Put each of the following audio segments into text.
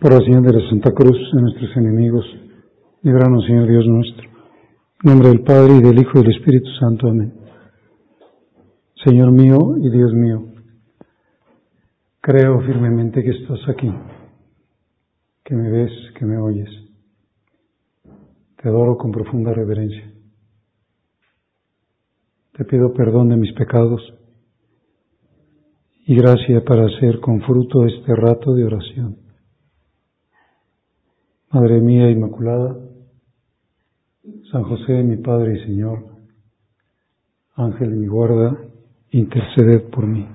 Por la señal de la Santa Cruz de nuestros enemigos, líbranos, Señor Dios nuestro. En nombre del Padre, y del Hijo, y del Espíritu Santo. Amén. Señor mío y Dios mío, creo firmemente que estás aquí, que me ves, que me oyes. Te adoro con profunda reverencia. Te pido perdón de mis pecados y gracia para hacer con fruto este rato de oración. Madre mía Inmaculada, San José, mi Padre y Señor, Ángel de mi guarda, interceded por mí.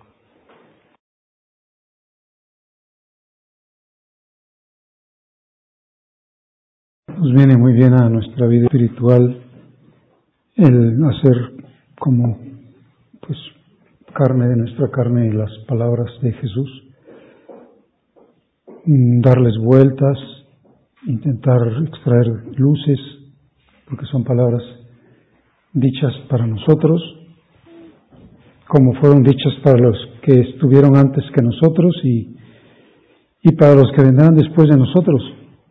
Nos viene muy bien a nuestra vida espiritual el hacer como carne de nuestra carne y las palabras de Jesús, darles vueltas, intentar extraer luces, porque son palabras dichas para nosotros, como fueron dichas para los que estuvieron antes que nosotros y para los que vendrán después de nosotros.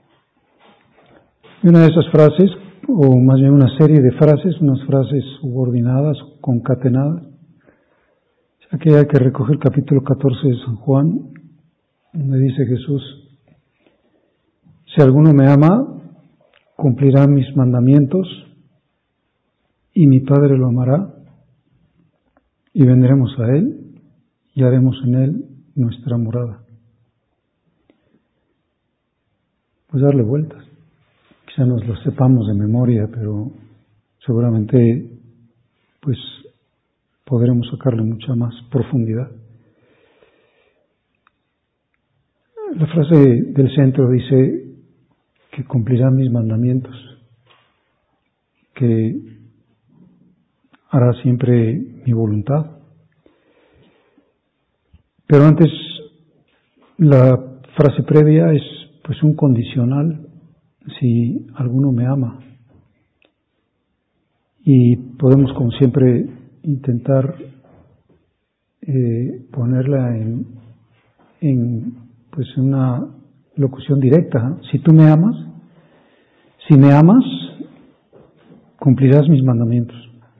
Y una de esas frases, o más bien una serie de frases, unas frases subordinadas, concatenadas, es aquella que recoge el capítulo 14 de San Juan, donde dice Jesús: si alguno me ama, cumplirá mis mandamientos, y mi Padre lo amará, y vendremos a Él, y haremos en Él nuestra morada. Pues darle vueltas. Quizá nos lo sepamos de memoria, pero seguramente podremos sacarle mucha más profundidad. La frase del centro dice que cumplirá mis mandamientos, que hará siempre mi voluntad. Pero antes, la frase previa es un condicional: si alguno me ama. Y podemos, como siempre, intentar ponerla en una locución directa. Si tú me amas, si me amas, cumplirás mis mandamientos.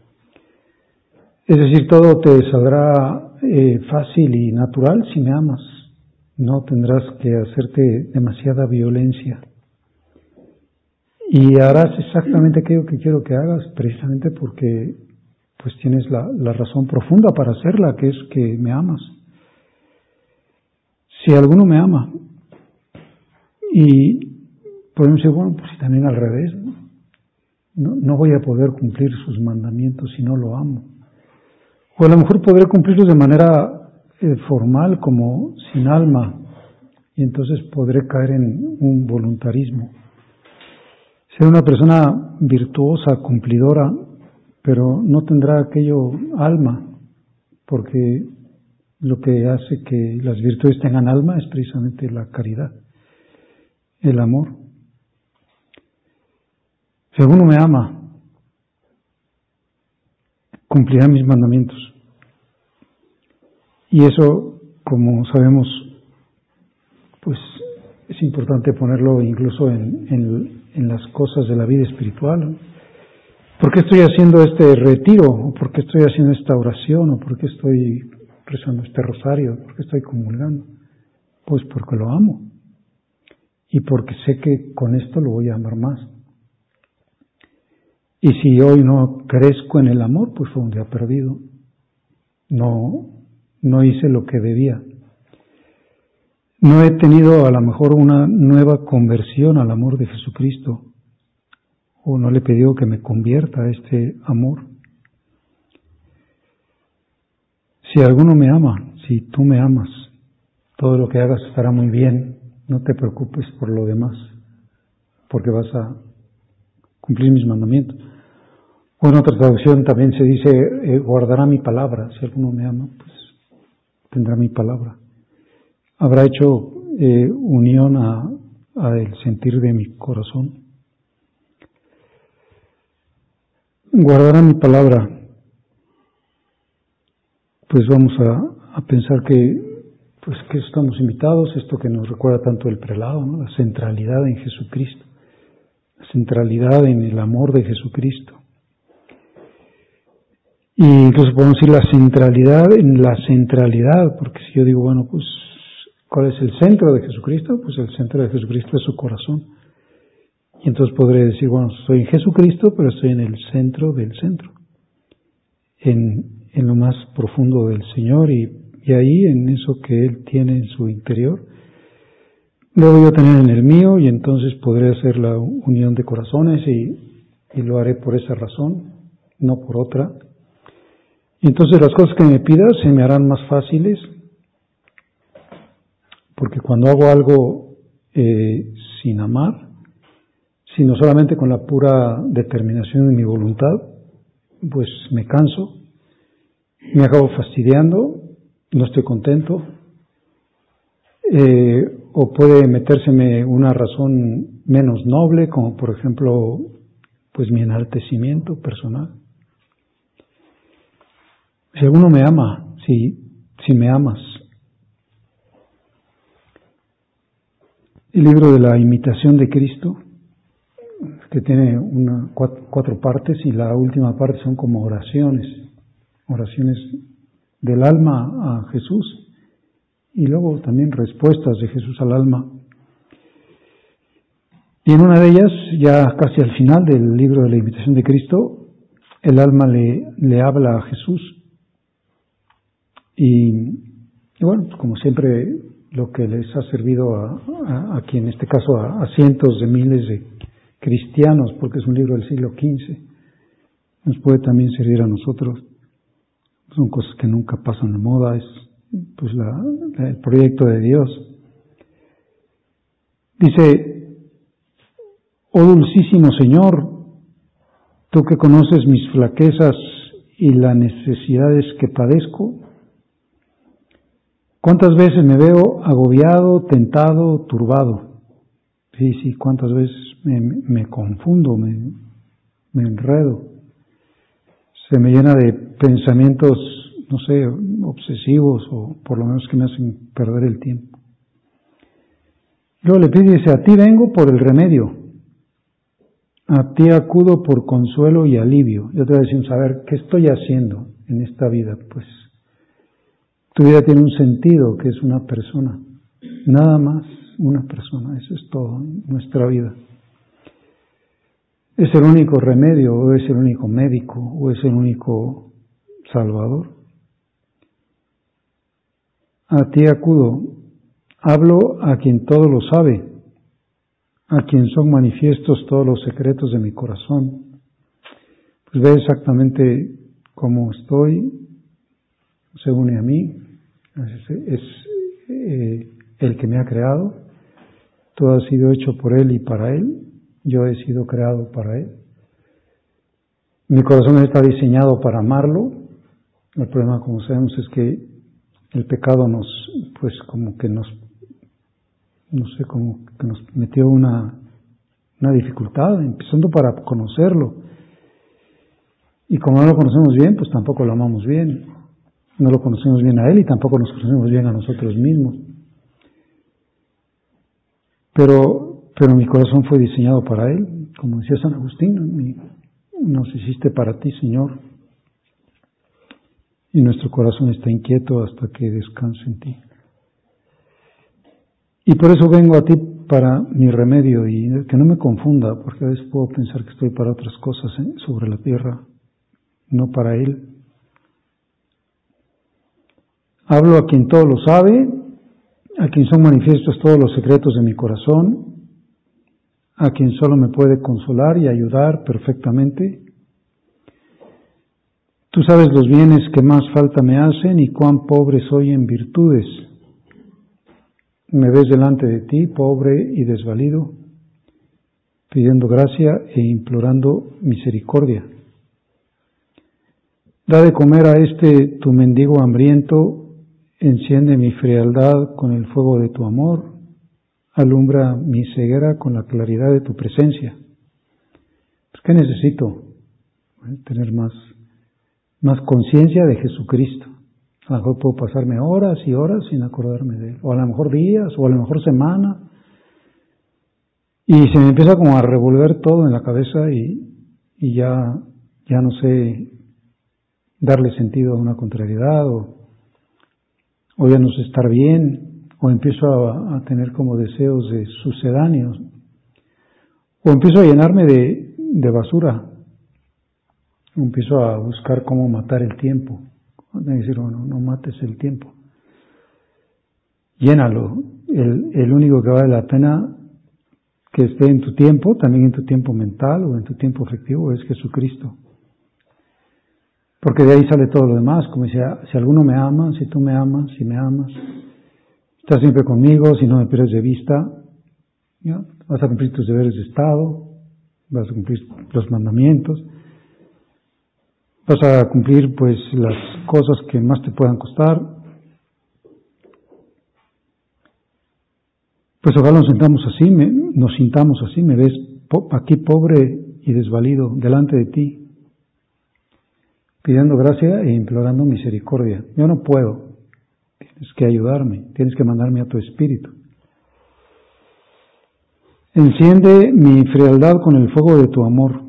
Es decir, todo te saldrá fácil y natural si me amas. No tendrás que hacerte demasiada violencia. Y harás exactamente aquello que quiero que hagas, precisamente porque tienes la razón profunda para hacerla, que es que me amas. Si alguno me ama, y podemos decir, bueno, pues también al revés, no voy a poder cumplir sus mandamientos si no lo amo. O a lo mejor podré cumplirlos de manera formal, como sin alma, y entonces podré caer en un voluntarismo. Ser una persona virtuosa, cumplidora, pero no tendrá aquello alma, porque lo que hace que las virtudes tengan alma es precisamente la caridad, el amor. Si alguno me ama, cumplirá mis mandamientos. Y eso, como sabemos, es importante ponerlo incluso en las cosas de la vida espiritual. ¿Por qué estoy haciendo este retiro? ¿O por qué estoy haciendo esta oración? ¿O por qué estoy rezando este rosario? ¿Por qué estoy comulgando? Pues porque lo amo. Y porque sé que con esto lo voy a amar más. Y si hoy no crezco en el amor, pues fue un día perdido. No hice lo que debía. No he tenido a lo mejor una nueva conversión al amor de Jesucristo, o no le he pedido que me convierta a este amor. Si alguno me ama, si tú me amas, todo lo que hagas estará muy bien, no te preocupes por lo demás, porque vas a cumplir mis mandamientos. O en otra traducción también se dice, guardará mi palabra. Si alguno me ama, pues tendrá mi palabra. Habrá hecho unión a el sentir de mi corazón. Guardará mi palabra. Pues vamos a pensar que pues que estamos invitados, esto que nos recuerda tanto el prelado, ¿no? La centralidad en Jesucristo, la centralidad en el amor de Jesucristo. Y incluso podemos decir la centralidad en la centralidad, porque si yo digo, bueno, pues, ¿cuál es el centro de Jesucristo? Pues el centro de Jesucristo es su corazón. Y entonces podré decir, bueno, estoy en Jesucristo, pero estoy en el centro del centro, en lo más profundo del Señor, y ahí en eso que Él tiene en su interior, luego yo tener en el mío, y entonces podré hacer la unión de corazones, y lo haré por esa razón, no por otra. Y entonces las cosas que me pidas se me harán más fáciles, porque cuando hago algo sin amar, sino solamente con la pura determinación de mi voluntad, pues me canso, me acabo fastidiando, no estoy contento, o puede metérseme una razón menos noble, como por ejemplo, pues mi enaltecimiento personal. Si alguno me ama, si me amas. El libro de la imitación de Cristo, que tiene cuatro partes, y la última parte son como oraciones del alma a Jesús, y luego también respuestas de Jesús al alma. Y en una de ellas, ya casi al final del libro de la imitación de Cristo, el alma le habla a Jesús. Y bueno, como siempre, lo que les ha servido aquí en este caso a cientos de miles de cristianos, porque es un libro del siglo XV, nos puede también servir a nosotros. Son cosas que nunca pasan de moda, es pues el proyecto de Dios. Dice: oh dulcísimo Señor, tú que conoces mis flaquezas y las necesidades que padezco, ¿cuántas veces me veo agobiado, tentado, turbado? Sí, cuántas veces me confundo, me enredo. Se me llena de pensamientos, no sé, obsesivos, o por lo menos que me hacen perder el tiempo. Luego le pide, dice: a ti vengo por el remedio, a ti acudo por consuelo y alivio. Yo te voy a decir, saber, ¿qué estoy haciendo en esta vida? Pues tu vida tiene un sentido, que es una persona, nada más una persona, eso es todo en nuestra vida. ¿Es el único remedio, o es el único médico, o es el único salvador? A ti acudo, hablo a quien todo lo sabe, a quien son manifiestos todos los secretos de mi corazón. Pues ve exactamente cómo estoy, se une a mí, es el que me ha creado, todo ha sido hecho por Él y para Él, yo he sido creado para Él. Mi corazón está diseñado para amarlo. El problema, como sabemos, es que el pecado nos metió una dificultad, empezando para conocerlo. Y como no lo conocemos bien, pues tampoco lo amamos bien. No lo conocemos bien a Él y tampoco nos conocemos bien a nosotros mismos. Pero mi corazón fue diseñado para Él. Como decía San Agustín, nos hiciste para ti, Señor. Y nuestro corazón está inquieto hasta que descanse en ti. Y por eso vengo a ti para mi remedio, y que no me confunda, porque a veces puedo pensar que estoy para otras cosas sobre la tierra, no para Él. Hablo a quien todo lo sabe, a quien son manifiestos todos los secretos de mi corazón, a quien solo me puede consolar y ayudar perfectamente. Tú sabes los bienes que más falta me hacen y cuán pobre soy en virtudes. Me ves delante de ti, pobre y desvalido, pidiendo gracia e implorando misericordia. Da de comer a este tu mendigo hambriento, enciende mi frialdad con el fuego de tu amor, alumbra mi ceguera con la claridad de tu presencia. Pues, ¿qué necesito? Tener más conciencia de Jesucristo, A lo mejor puedo pasarme horas y horas sin acordarme de Él, o a lo mejor días, o a lo mejor semanas, y se me empieza como a revolver todo en la cabeza y ya no sé darle sentido a una contrariedad, o ya no sé estar bien, o empiezo a tener como deseos de sucedáneos, o empiezo a llenarme de basura, o empiezo a buscar cómo matar el tiempo. Decir, bueno, no mates el tiempo, llénalo. El único que vale la pena que esté en tu tiempo, también en tu tiempo mental o en tu tiempo afectivo, es Jesucristo. Porque de ahí sale todo lo demás, como decía, si alguno me ama, si tú me amas, si me amas, estás siempre conmigo, si no me pierdes de vista, ¿ya? Vas a cumplir tus deberes de Estado, vas a cumplir los mandamientos, vas a cumplir pues las cosas que más te puedan costar. Pues ojalá nos sintamos así, me ves aquí pobre y desvalido delante de ti, pidiendo gracia e implorando misericordia. Yo no puedo, tienes que ayudarme, tienes que mandarme a tu Espíritu. Enciende mi frialdad con el fuego de tu amor.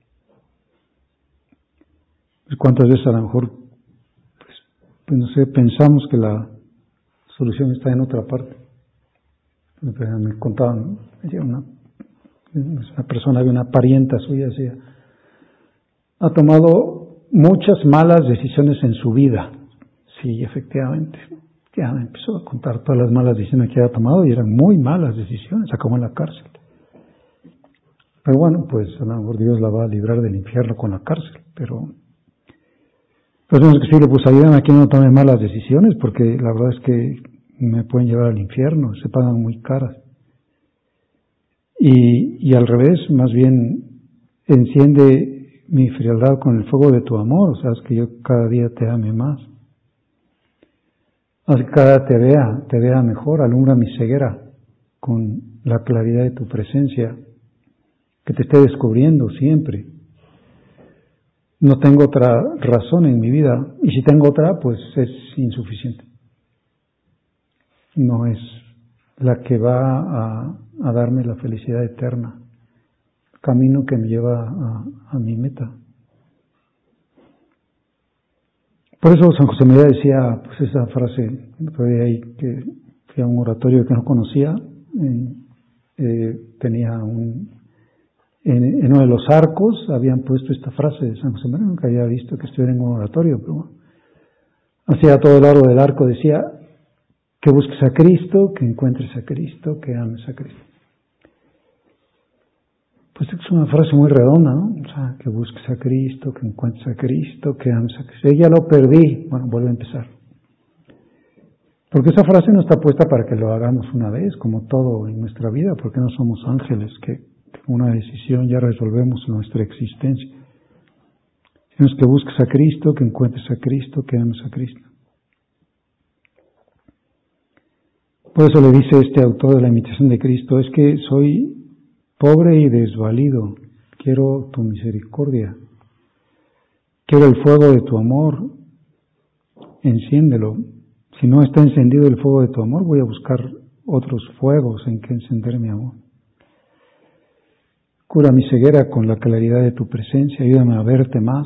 ¿Cuántas veces a lo mejor, pues no sé, pensamos que la solución está en otra parte? Me contaban, una persona, había una parienta suya, decía, ha tomado muchas malas decisiones en su vida. Sí, efectivamente. Ya me empezó a contar todas las malas decisiones que había tomado y eran muy malas decisiones, acabó en la cárcel. Pero bueno, pues a lo mejor Dios la va a librar del infierno con la cárcel, pero pues no es que sí, pues ayúdame a que no tome malas decisiones, porque la verdad es que me pueden llevar al infierno, se pagan muy caras. Y al revés, más bien, enciende mi frialdad con el fuego de tu amor, o sea, es que yo cada día te ame más. Haz que cada día te vea mejor, alumbra mi ceguera con la claridad de tu presencia, que te esté descubriendo siempre. No tengo otra razón en mi vida, y si tengo otra, pues es insuficiente. No es la que va a darme la felicidad eterna, camino que me lleva a mi meta. Por eso San José María decía pues esa frase, todavía ahí, que fui a un oratorio que no conocía, tenía en uno de los arcos habían puesto esta frase de San José María, nunca había visto que estuviera en un oratorio, pero bueno, hacia todo el largo del arco decía, que busques a Cristo, que encuentres a Cristo, que ames a Cristo. Pues es una frase muy redonda, ¿no? O sea, que busques a Cristo, que encuentres a Cristo, que ames a Cristo. Ya lo perdí. Bueno, vuelve a empezar. Porque esa frase no está puesta para que lo hagamos una vez, como todo en nuestra vida, porque no somos ángeles, que con una decisión ya resolvemos nuestra existencia. Sino que busques a Cristo, que encuentres a Cristo, que ames a Cristo. Por eso le dice este autor de la imitación de Cristo, es que soy pobre y desvalido, quiero tu misericordia, quiero el fuego de tu amor, enciéndelo. Si no está encendido el fuego de tu amor, voy a buscar otros fuegos en que encender mi amor. Cura mi ceguera con la claridad de tu presencia, ayúdame a verte más.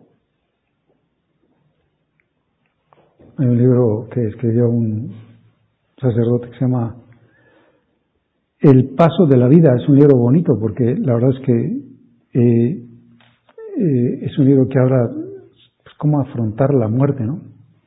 Hay un libro que escribió un sacerdote que se llama El paso de la vida. Es un libro bonito porque la verdad es que es un libro que habla pues, cómo afrontar la muerte, ¿no?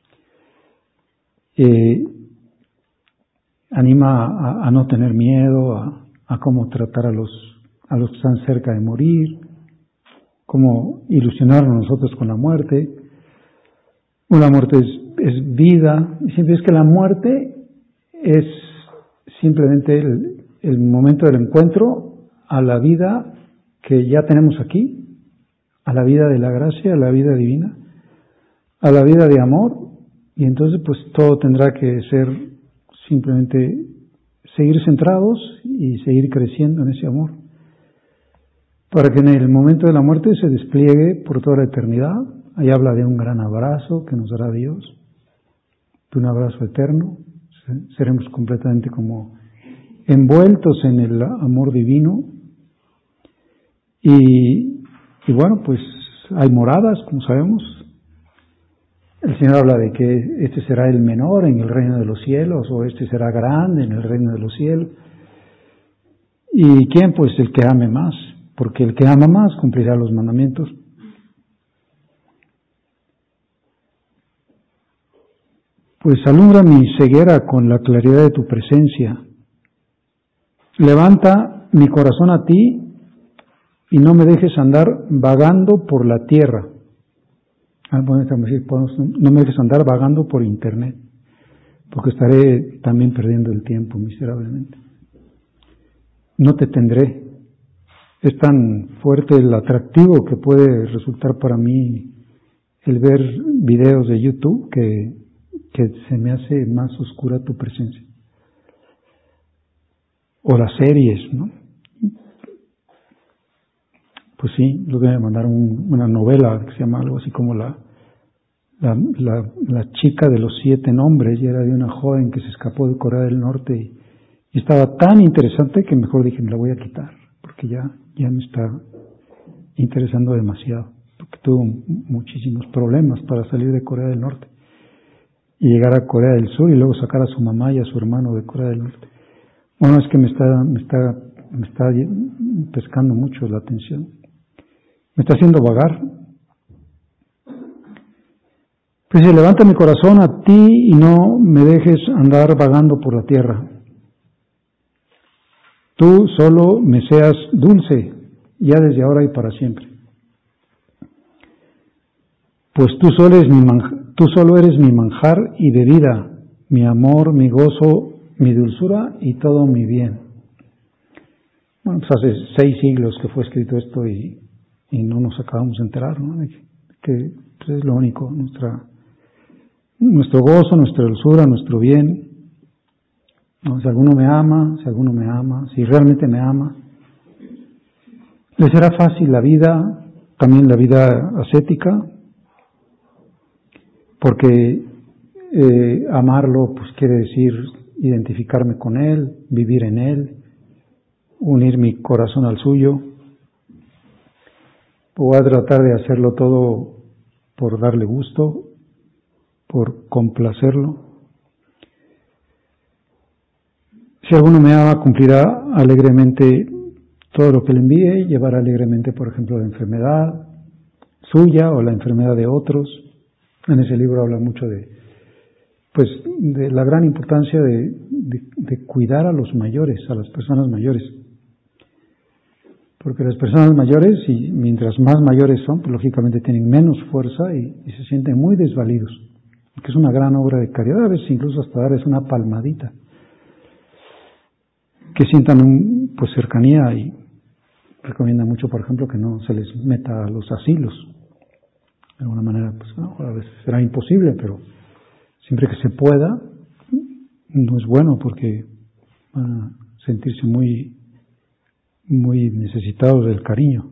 Anima a no tener miedo, a cómo tratar a los que están cerca de morir, cómo ilusionarnos nosotros con la muerte. La muerte es vida, y siempre es que la muerte es simplemente el momento del encuentro a la vida que ya tenemos aquí, a la vida de la gracia, a la vida divina, a la vida de amor, y entonces pues todo tendrá que ser simplemente seguir centrados y seguir creciendo en ese amor, para que en el momento de la muerte se despliegue por toda la eternidad. Ahí habla de un gran abrazo que nos dará Dios, de un abrazo eterno, seremos completamente como envueltos en el amor divino. Y bueno, pues hay moradas, como sabemos. El Señor habla de que este será el menor en el reino de los cielos, o este será grande en el reino de los cielos. ¿Y quién? Pues el que ame más, porque el que ama más cumplirá los mandamientos. Pues alumbra mi ceguera con la claridad de tu presencia. Levanta mi corazón a ti y no me dejes andar vagando por la tierra. No me dejes andar vagando por internet, porque estaré también perdiendo el tiempo miserablemente. No te tendré. Es tan fuerte el atractivo que puede resultar para mí el ver videos de YouTube que se me hace más oscura tu presencia. O las series, ¿no? Pues sí, yo me mandaron una novela que se llama algo así como la chica de los 7 nombres, y era de una joven que se escapó de Corea del Norte y estaba tan interesante que mejor dije, me la voy a quitar, porque ya me está interesando demasiado, porque tuvo muchísimos problemas para salir de Corea del Norte y llegar a Corea del Sur y luego sacar a su mamá y a su hermano de Corea del Norte. Bueno, es que me está pescando mucho la atención. Me está haciendo vagar. Pues levanta mi corazón a ti y no me dejes andar vagando por la tierra. Tú solo me seas dulce, ya desde ahora y para siempre. Pues tú solo eres mi manjar y bebida, mi amor, mi gozo, mi dulzura y todo mi bien. Bueno, pues hace 6 siglos que fue escrito esto y no nos acabamos de enterar, ¿no? Que pues es lo único, nuestro gozo, nuestra dulzura, nuestro bien. ¿No? Si alguno me ama, si realmente me ama, le será fácil la vida, también la vida ascética, porque amarlo pues quiere decir identificarme con Él, vivir en Él, unir mi corazón al suyo. Voy a tratar de hacerlo todo por darle gusto, por complacerlo. Si alguno me ama, cumplirá alegremente todo lo que le envíe, llevará alegremente, por ejemplo, la enfermedad suya o la enfermedad de otros. En ese libro habla mucho de la gran importancia de cuidar a los mayores, a las personas mayores. Porque las personas mayores, y mientras más mayores son, pues lógicamente tienen menos fuerza y se sienten muy desvalidos. Que es una gran obra de caridad, a veces incluso hasta darles una palmadita. Que sientan cercanía, y recomienda mucho, por ejemplo, que no se les meta a los asilos. De alguna manera, a veces será imposible, pero siempre que se pueda, no es bueno porque van a sentirse muy necesitados del cariño.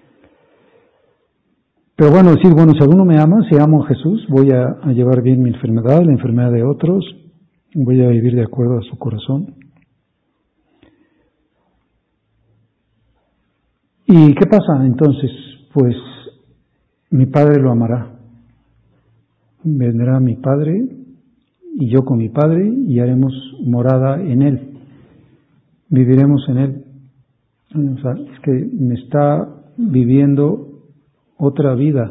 Pero bueno, decir, si alguno me ama, si amo a Jesús, voy a llevar bien mi enfermedad, la enfermedad de otros, voy a vivir de acuerdo a su corazón. ¿Y qué pasa entonces? Pues mi Padre lo amará. Vendrá mi Padre y yo con mi Padre y haremos morada en Él. Viviremos en Él. O sea, es que me está viviendo otra vida.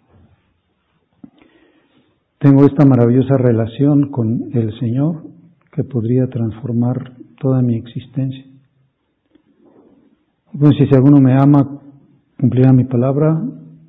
Tengo esta maravillosa relación con el Señor que podría transformar toda mi existencia. Entonces, si alguno me ama, cumplirá mi palabra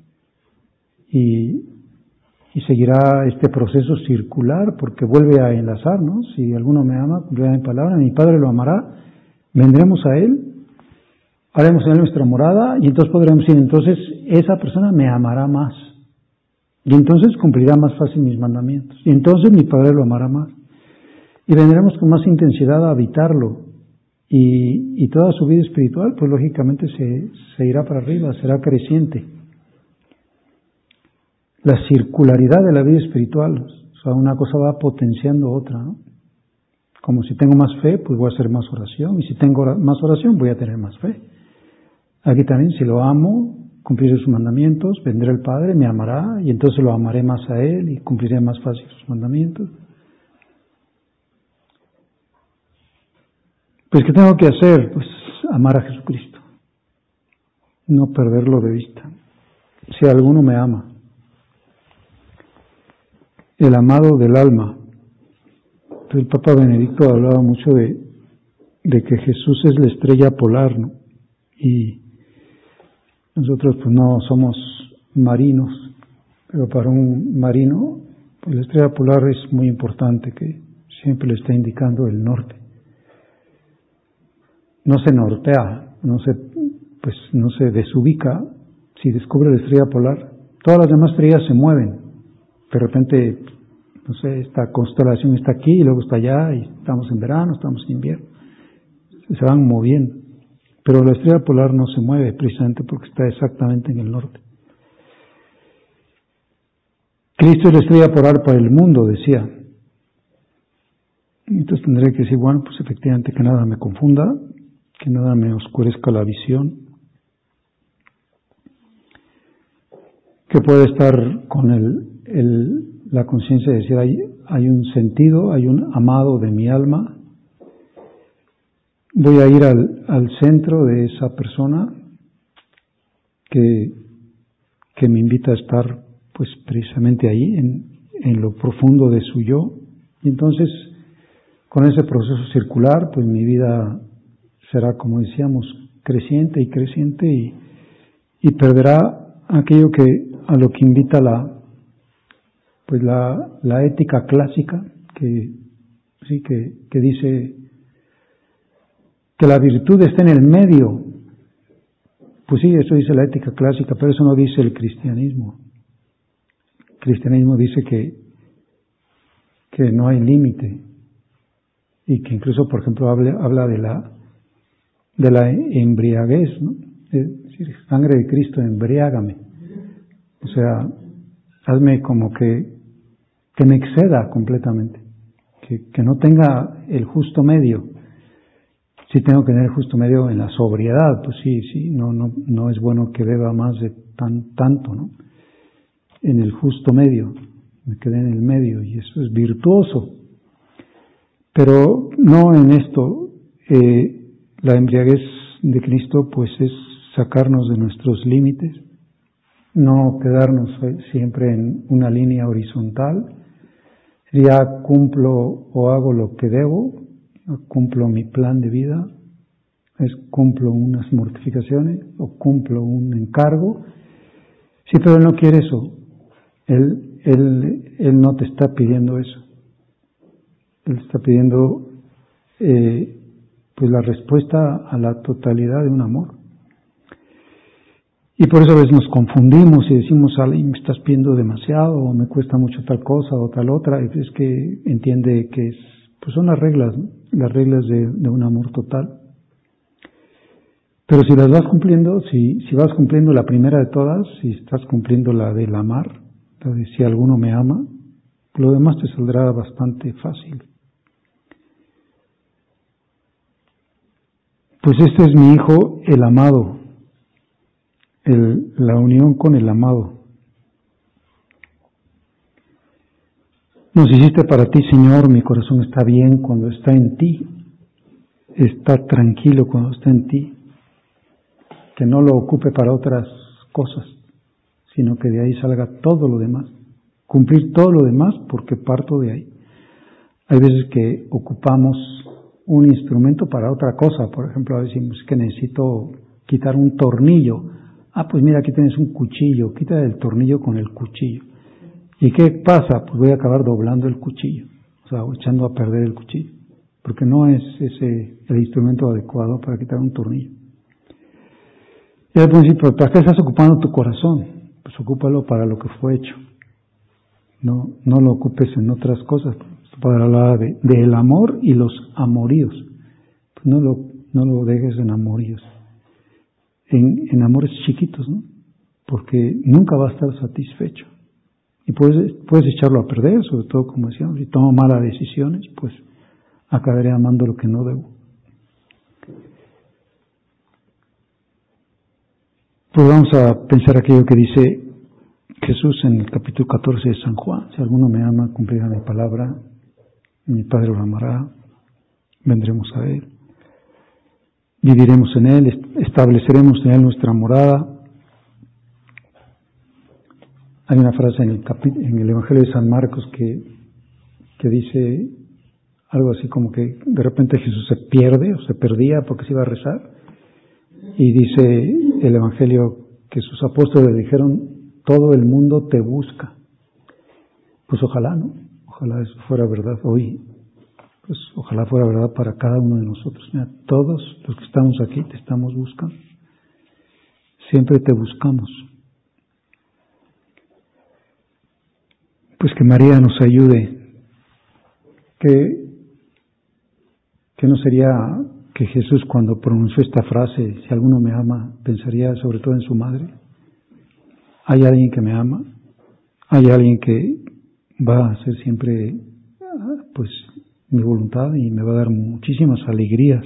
y seguirá este proceso circular porque vuelve a enlazar, ¿no? Si alguno me ama, cumplirá mi palabra, mi Padre lo amará, vendremos a Él, haremos en Él nuestra morada y entonces podremos decir, entonces esa persona me amará más y entonces cumplirá más fácil mis mandamientos y entonces mi Padre lo amará más y vendremos con más intensidad a habitarlo. Y toda su vida espiritual, pues lógicamente se irá para arriba, será creciente. La circularidad de la vida espiritual, O sea, una cosa va potenciando otra, ¿no? Como si tengo más fe, pues voy a hacer más oración, y si tengo más oración, voy a tener más fe. Aquí también, si lo amo, cumpliré sus mandamientos, vendrá el Padre, me amará, y entonces lo amaré más a Él, y cumpliré más fácil sus mandamientos. Pues, ¿qué tengo que hacer? Pues, amar a Jesucristo. No perderlo de vista. Si alguno me ama, el amado del alma. Entonces, el Papa Benedicto hablaba mucho de que Jesús es la estrella polar, ¿no? Y nosotros pues no somos marinos, pero para un marino, pues la estrella polar es muy importante, que siempre le está indicando el norte. No se nortea, no se desubica. Si descubre la estrella polar, todas las demás estrellas se mueven. De repente, no sé, esta constelación está aquí y luego está allá, y estamos en verano, estamos en invierno. Se van moviendo. Pero la estrella polar no se mueve precisamente porque está exactamente en el norte. Cristo es la estrella polar para el mundo, decía. Entonces tendré que decir, bueno, pues efectivamente que nada me confunda, que nada me oscurezca la visión, que pueda estar con la conciencia de decir, hay un sentido, hay un amado de mi alma. Voy a ir al centro de esa persona que me invita a estar pues precisamente ahí, en lo profundo de su yo. Y entonces, con ese proceso circular, pues mi vida será, como decíamos, creciente y creciente, y perderá aquello a lo que invita la ética clásica, que dice que la virtud está en el medio. Pues sí, eso dice la ética clásica, pero eso no dice el cristianismo. El cristianismo dice que no hay límite, y que incluso, por ejemplo, habla de la embriaguez, ¿no? Es decir, sangre de Cristo, embriágame. O sea, hazme como que me exceda completamente, que no tenga el justo medio. Sí tengo que tener el justo medio en la sobriedad, pues sí, no es bueno que beba más de tanto, ¿no? En el justo medio, me quedé en el medio, y eso es virtuoso. Pero no en esto. La embriaguez de Cristo pues es sacarnos de nuestros límites, no quedarnos siempre en una línea horizontal. Ya cumplo o hago lo que debo, cumplo mi plan de vida, cumplo unas mortificaciones o cumplo un encargo. Sí, pero Él no quiere eso. Él no te está pidiendo eso. Él está pidiendo pues la respuesta a la totalidad de un amor. Y por eso a veces nos confundimos y decimos, me estás pidiendo demasiado, o me cuesta mucho tal cosa o tal otra. Y es que entiende que pues son las reglas, ¿no? Las reglas de un amor total. Pero si las vas cumpliendo, si vas cumpliendo la primera de todas, si estás cumpliendo la del amar, la de si alguno me ama, lo demás te saldrá bastante fácil. Pues este es mi Hijo, el amado, la unión con el amado. Nos hiciste para ti, Señor, mi corazón está bien cuando está en ti, está tranquilo cuando está en ti, que no lo ocupe para otras cosas, sino que de ahí salga todo lo demás, cumplir todo lo demás porque parto de ahí. Hay veces que ocupamos un instrumento para otra cosa, por ejemplo, a veces decimos que necesito quitar un tornillo. Pues mira, aquí tienes un cuchillo, quita el tornillo con el cuchillo. ¿Y qué pasa? Pues voy a acabar doblando el cuchillo, o sea, echando a perder el cuchillo, porque no es ese el instrumento adecuado para quitar un tornillo. Y al principio, ¿para qué estás ocupando tu corazón? Pues ocúpalo para lo que fue hecho. No lo ocupes en otras cosas. Para hablar del amor y los amoríos. Pues no lo dejes en amoríos. En amores chiquitos, ¿no? Porque nunca va a estar satisfecho. Y puedes echarlo a perder, sobre todo, como decíamos, si tomo malas decisiones, pues acabaré amando lo que no debo. Pues vamos a pensar aquello que dice Jesús en el capítulo 14 de San Juan: si alguno me ama, cumplirá mi palabra, mi Padre lo amará, vendremos a Él, viviremos en Él, estableceremos en Él nuestra morada. Hay una frase en el Evangelio de San Marcos que dice algo así como que de repente Jesús se pierde o se perdía porque se iba a rezar, y dice el Evangelio que sus apóstoles le dijeron: todo el mundo te busca. Pues ojalá, ¿no? Ojalá eso fuera verdad hoy. Pues ojalá fuera verdad para cada uno de nosotros. Mira, todos los que estamos aquí te estamos buscando. Siempre te buscamos. Pues que María nos ayude. Que no sería que Jesús, cuando pronunció esta frase, si alguno me ama, pensaría sobre todo en su madre. Hay alguien que me ama, hay alguien que va a hacer siempre pues mi voluntad y me va a dar muchísimas alegrías.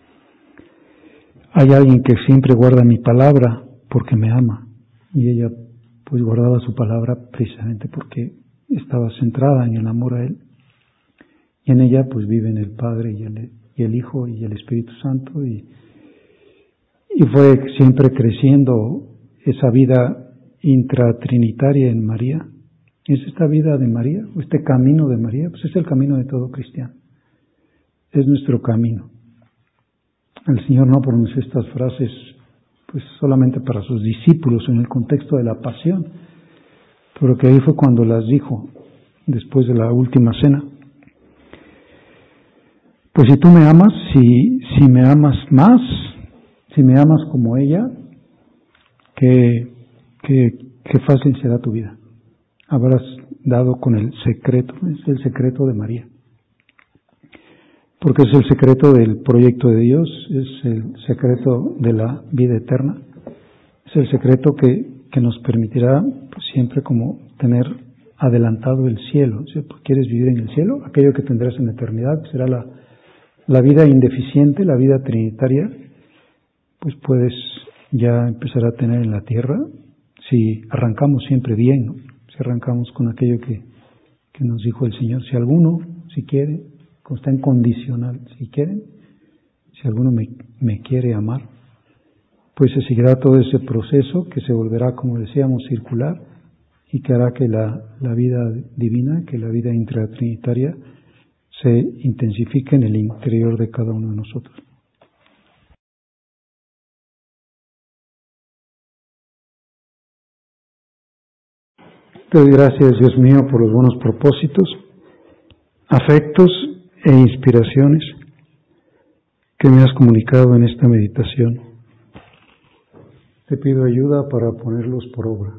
Hay alguien que siempre guarda mi palabra porque me ama, y ella pues guardaba su palabra precisamente porque estaba centrada en el amor a Él, y en ella pues viven el Padre y el Hijo y el Espíritu Santo, y fue siempre creciendo esa vida intratrinitaria en María. Es esta vida de María, este camino de María, pues es el camino de todo cristiano. Es nuestro camino. El Señor no pronunció estas frases pues solamente para sus discípulos en el contexto de la pasión, pero que ahí fue cuando las dijo después de la última cena. Pues si tú me amas, si me amas más, si me amas como ella, qué fácil será tu vida. Habrás dado con el secreto, es el secreto de María. Porque es el secreto del proyecto de Dios, es el secreto de la vida eterna, es el secreto que nos permitirá pues, siempre como tener adelantado el cielo. Si quieres vivir en el cielo, aquello que tendrás en la eternidad será la vida indeficiente, la vida trinitaria, pues puedes ya empezar a tener en la tierra, si arrancamos siempre bien, ¿no? Si arrancamos con aquello que nos dijo el Señor: si alguno, si quiere, está en condicional, si quieren, si alguno me quiere amar, pues se seguirá todo ese proceso que se volverá, como decíamos, circular, y que hará que la vida divina, que la vida intratrinitaria se intensifique en el interior de cada uno de nosotros. Te doy gracias, Dios mío, por los buenos propósitos, afectos e inspiraciones que me has comunicado en esta meditación. Te pido ayuda para ponerlos por obra.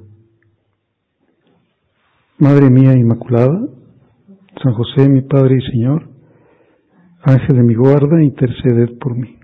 Madre mía Inmaculada, San José, mi Padre y Señor, Ángel de mi guarda, interceded por mí.